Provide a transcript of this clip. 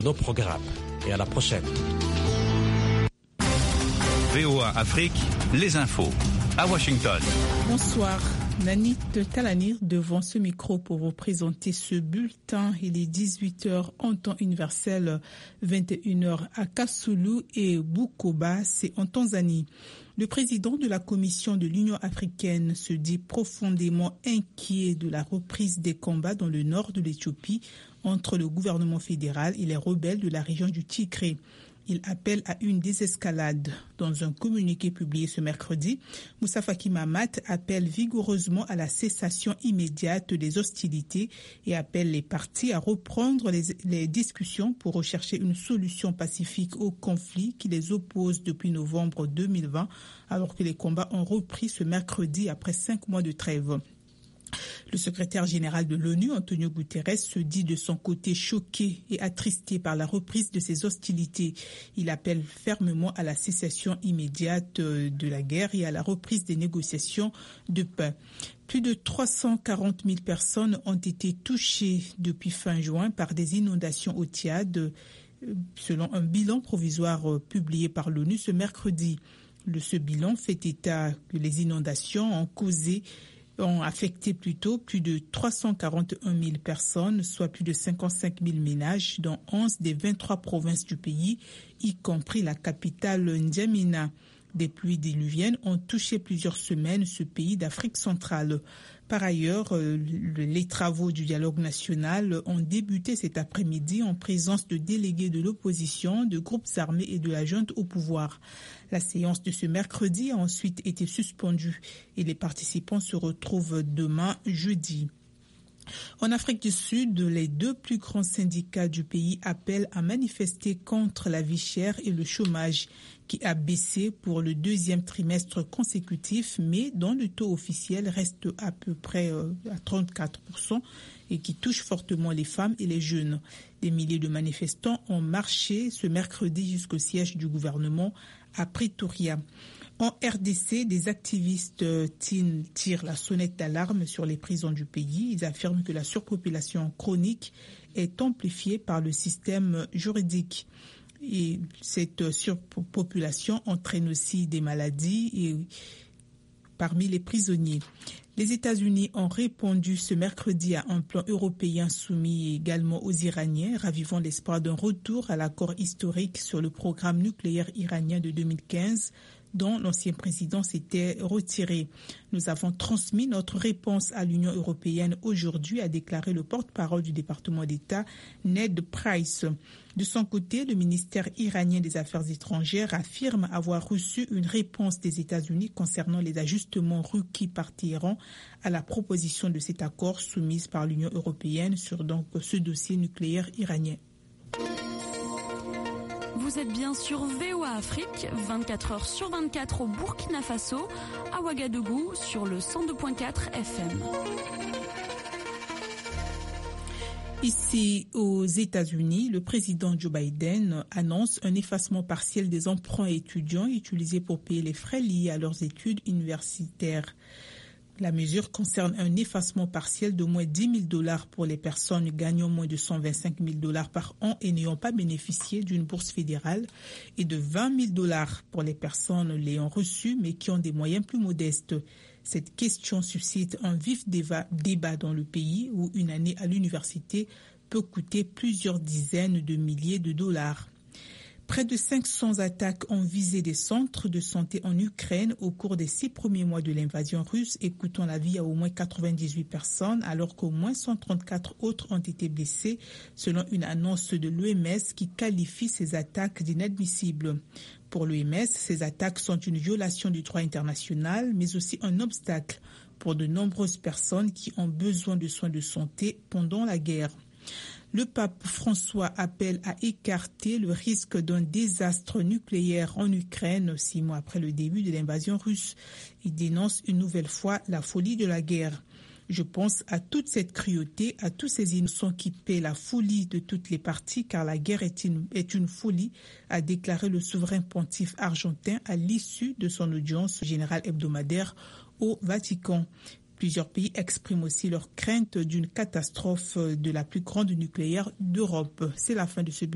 nos programmes et à la prochaine. VOA Afrique, les infos à Washington. Bonsoir. Nanit Talanir devant ce micro pour vous présenter ce bulletin. Il est 18h en temps universel, 21h à Kasulu et Bukoba, c'est en Tanzanie. Le président de la Commission de l'Union africaine se dit profondément inquiet de la reprise des combats dans le nord de l'Éthiopie entre le gouvernement fédéral et les rebelles de la région du Tigré. Il appelle à une désescalade. Dans un communiqué publié ce mercredi, Moussa Faki Mahamat appelle vigoureusement à la cessation immédiate des hostilités et appelle les parties à reprendre les discussions pour rechercher une solution pacifique au conflit qui les oppose depuis novembre 2020, alors que les combats ont repris ce mercredi après 5 mois de trêve. Le secrétaire général de l'ONU, Antonio Guterres, se dit de son côté choqué et attristé par la reprise de ces hostilités. Il appelle fermement à la cessation immédiate de la guerre et à la reprise des négociations de paix. Plus de 340 000 personnes ont été touchées depuis fin juin par des inondations au Tchad, selon un bilan provisoire publié par l'ONU ce mercredi. Ce bilan fait état que les inondations ont affecté plutôt plus de 341 000 personnes, soit plus de 55 000 ménages dans 11 des 23 provinces du pays, y compris la capitale N'Djamena. Des pluies diluviennes ont touché plusieurs semaines ce pays d'Afrique centrale. Par ailleurs, les travaux du dialogue national ont débuté cet après-midi en présence de délégués de l'opposition, de groupes armés et de la junte au pouvoir. La séance de ce mercredi a ensuite été suspendue et les participants se retrouvent demain, jeudi. En Afrique du Sud, les 2 plus grands syndicats du pays appellent à manifester contre la vie chère et le chômage qui a baissé pour le 2e trimestre consécutif, mais dont le taux officiel reste à peu près à 34% et qui touche fortement les femmes et les jeunes. Des milliers de manifestants ont marché ce mercredi jusqu'au siège du gouvernement à Pretoria. En RDC, des activistes tirent la sonnette d'alarme sur les prisons du pays. Ils affirment que la surpopulation chronique est amplifiée par le système juridique. Et cette surpopulation entraîne aussi des maladies parmi les prisonniers. Les États-Unis ont répondu ce mercredi à un plan européen soumis également aux Iraniens, ravivant l'espoir d'un retour à l'accord historique sur le programme nucléaire iranien de 2015, dont l'ancien président s'était retiré. Nous avons transmis notre réponse à l'Union européenne aujourd'hui, a déclaré le porte-parole du département d'État, Ned Price. De son côté, le ministère iranien des Affaires étrangères affirme avoir reçu une réponse des États-Unis concernant les ajustements requis par Téhéran à la proposition de cet accord soumise par l'Union européenne sur ce dossier nucléaire iranien. Vous êtes bien sur VOA Afrique, 24 heures sur 24 au Burkina Faso, à Ouagadougou sur le 102.4 FM. Ici aux États-Unis, le président Joe Biden annonce un effacement partiel des emprunts étudiants utilisés pour payer les frais liés à leurs études universitaires. La mesure concerne un effacement partiel de moins $10 000 pour les personnes gagnant moins de $125 000 par an et n'ayant pas bénéficié d'une bourse fédérale et de $20 000 pour les personnes l'ayant reçu mais qui ont des moyens plus modestes. Cette question suscite un vif débat dans le pays où une année à l'université peut coûter plusieurs dizaines de milliers de dollars. Près de 500 attaques ont visé des centres de santé en Ukraine au cours des 6 premiers mois de l'invasion russe et coûtant la vie à au moins 98 personnes, alors qu'au moins 134 autres ont été blessés, selon une annonce de l'OMS qui qualifie ces attaques d'inadmissibles. Pour l'OMS, ces attaques sont une violation du droit international, mais aussi un obstacle pour de nombreuses personnes qui ont besoin de soins de santé pendant la guerre. Le pape François appelle à écarter le risque d'un désastre nucléaire en Ukraine 6 mois après le début de l'invasion russe. Il dénonce une nouvelle fois la folie de la guerre. Je pense à toute cette cruauté, à tous ces innocents qui paient la folie de toutes les parties, car la guerre est une folie, a déclaré le souverain pontife argentin à l'issue de son audience générale hebdomadaire au Vatican. Plusieurs pays expriment aussi leur crainte d'une catastrophe de la plus grande nucléaire d'Europe. C'est la fin de ce